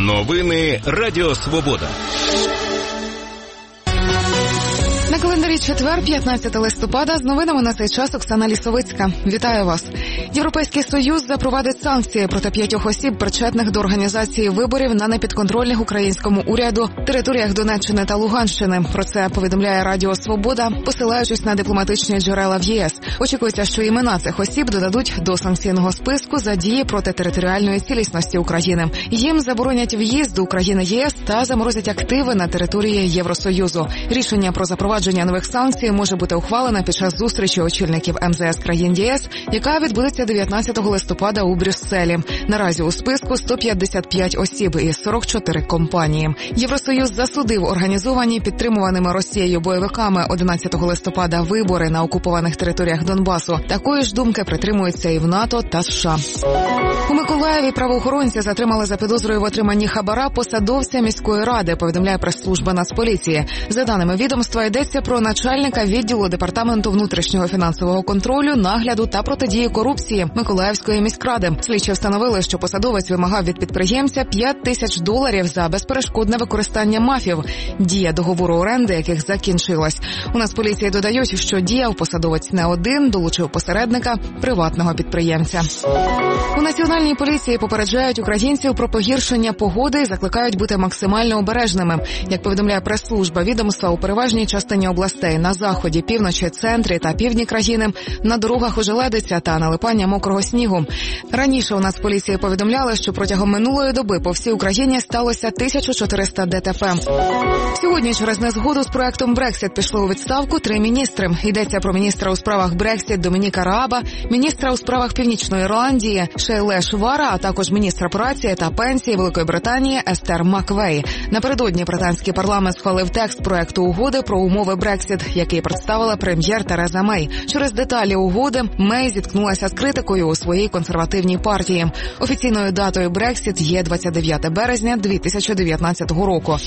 Новини Радіо Свобода. На календарі четвер, 15 листопада, з новинами на цей час Оксана Лісовицька. Вітаю вас. Європейський Союз запровадить санкції проти 5 осіб, причетних до організації виборів на непідконтрольних українському уряду територіях Донеччини та Луганщини. Про це повідомляє Радіо Свобода, посилаючись на дипломатичні джерела в ЄС. Очікується, що імена цих осіб додадуть до санкційного списку за дії проти територіальної цілісності України. Їм заборонять в'їзд до України ЄС та заморозять активи на території Євросоюзу. Рішення про запровадження нових санкцій може бути ухвалена під час зустрічі очільників МЗС країн ЄС, яка відбудеться 19 листопада у Брюсселі. Наразі у списку 155 осіб із 44 компанії. Євросоюз засудив організовані підтримуваними Росією бойовиками 11 листопада вибори на окупованих територіях Донбасу. Такої ж думки притримуються і в НАТО та США. У Миколаєві правоохоронці затримали за підозрою в отриманні хабара посадовця міської ради, повідомляє прес-служба Нацполіції. За даними відомства, йдеться про начальника відділу Департаменту внутрішнього фінансового контролю, нагляду та протидії корупції Миколаївської міськради. Слідчі встановили, що посадовець вимагав від підприємця $5000 за безперешкодне використання МАФів, дія договору оренди яких закінчилась. У Нацполіції додають, що діяв посадовець не один, долучив посередника приватного підприємця. У Національній поліції попереджають українців про погіршення погоди і закликають бути максимально обережними. Як повідомляє прес-служба відомства, у переважній частині областей на заході, півночі, центрі та півдні країни на дорогах ожеледиця та налипання мокрого снігу. Раніше у Нацполіції повідомляли, що протягом минулої доби по всій Україні сталося 1400 ДТП. Сьогодні через незгоду з проектом Брексіт пішли у відставку 3 міністри. Йдеться про міністра у справах Брексіт Домініка Рааба, міністра у справах Північної Ірландії Шейле Швара, а також міністра праці та пенсії Великої Британії Естер Маквей. Напередодні британський парламент схвалив текст проекту угоди про умови Брексіт, який представила прем'єр Тереза Мей. Через деталі угоди Мей зіткнулася з критикою у своїй консервативній партії. Офіційною датою Брексіт є 29 березня 2019 року.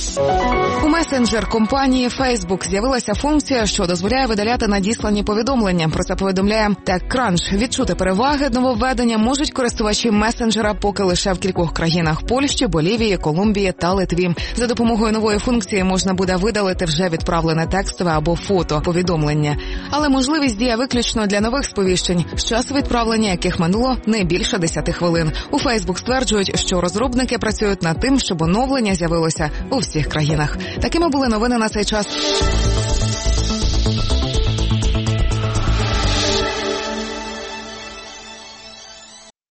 У месенджер-компанії Facebook з'явилася функція, що дозволяє видаляти надіслані повідомлення. Про це повідомляє TechCrunch. Відчути переваги нововведення можуть користувачі месенджера поки лише в кількох країнах – Польщі, Болівії, Колумбії та Литві. За допомогою нової функції можна буде видалити вже відправлене текстове або фото повідомлення. Але можливість діє виключно для нових сповіщень, з часу відправлення яких минуло не більше 10 хвилин. У Facebook стверджують, що розробники працюють над тим, щоб оновлення з'явилося у всіх країнах. Такими були новини на цей час.